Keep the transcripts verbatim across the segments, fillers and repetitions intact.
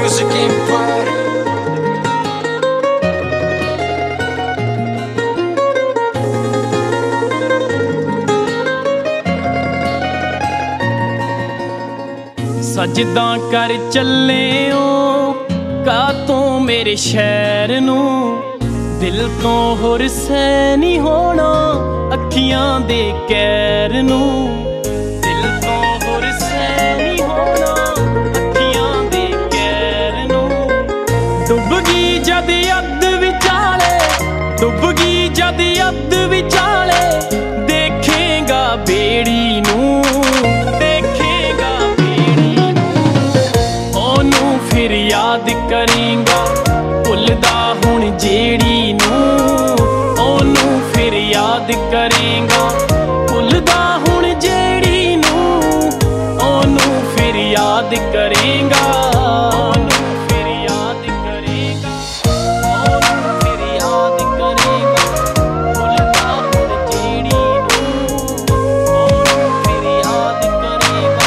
Music Empire. सजदा कर चले का तू मेरे शहर नू दिल तो होर सै नहीं होना अखियां दे कैर नू दिल तो होर सै नहीं होना अखियां दे कैर नू डुब गई जद अध विचाले डुब गई जद अध विचाले देखेगा बेड़ी नू फिर याद करेंगा भुलदा हुण जेड़ी नू ओनू फिर याद करेंगा भुलदा हुण जेड़ी नू ओनू फिर याद करेंगा ओनू फिर याद करेंगा ओनू फिर याद करेंगा भुलदा हुण जेड़ी नू ओनू फिर याद करेंगा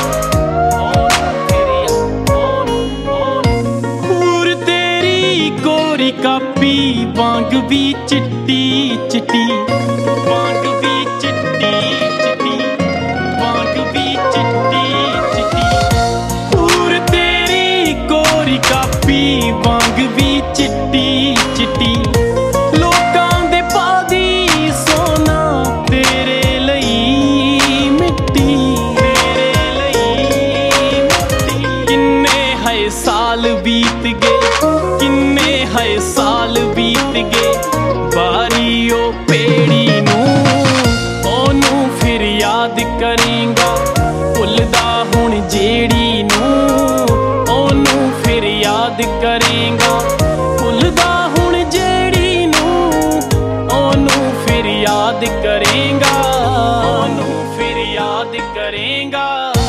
कापी वांग भी चिट्टी चिट्टी वांग भी चिट्टी चिट्टी वांग भी चिट्टी चिट्टी पूर तेरी कोरी कापी वांग भी चिट्टी चिट्टी लोकां दे पादी सोना तेरे लई मिट्टी तेरे लई मिट्टी किन्ने है साल बीत गए किन्ने है साल बीत गए बारी ओ पेड़ी नू ओनू फिर याद करेंगा भुलदा हुण जेड़ी नू ओनू फिर याद करेंगा भुलदा हुण जेड़ी नू ओनू फिर याद करेंगा ओनू फिर याद करेंगा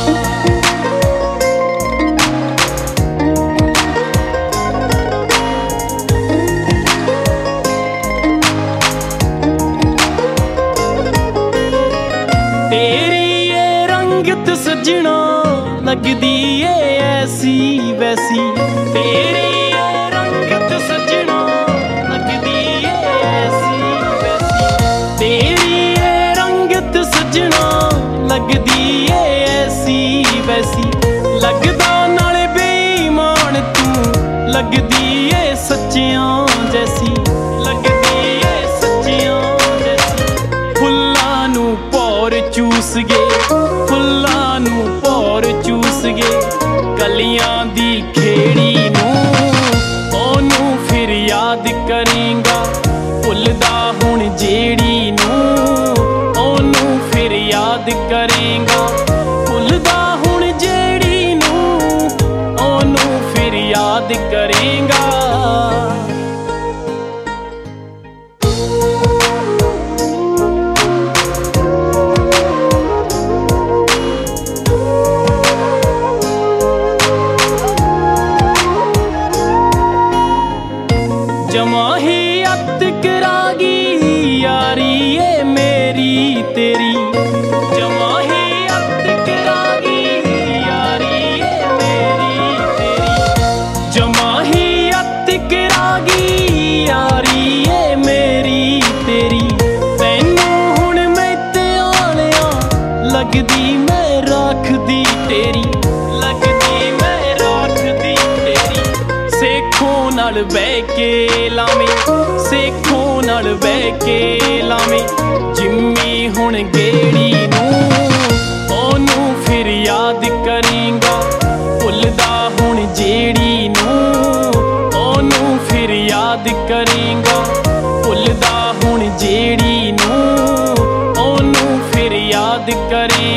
तेरी ये रंगत सजना लगदी ए ऐसी वैसी तेरी ये रंगत सजना लगदी ए ऐसी वैसी तेरी ये रंगत सजना लगदी ए ऐसी वैसी लगदा नाले बेईमान तू लगदी ए सच्चियां जैसी लगदी ए सच्चियां जैसी फुल्लां नू पौर चूस गए फुल्लां नू पौर चूस गए कलियां दी खेड़ी नू ओनू फिर याद करेंगा भुलदा हुण जेड़ी नू ओनू फिर याद करेंगा भुलदा हुण जेड़ी नू ओनू फिर याद करेंगा जमा ही अत करागी यारी ये मेरी तेरी जमा ही अत करागी यारी ये मेरी तेरी जमा ही अत करागी यारी ये मेरी तेरी तैनू हुण मैं ते आलिया लगदी मैं रखदी तेरी लगदी मैं रखदी तेरी सेखों नाल बह के लावें सेखों नाल बह के लावें जिम्मी हुण गेड़ी नू ओनू फिर याद करेंगा भुलदा हुण जेड़ी नू ओनू फिर याद करेंगा भुलदा हुण जेड़ी नू ओनू फिर याद करें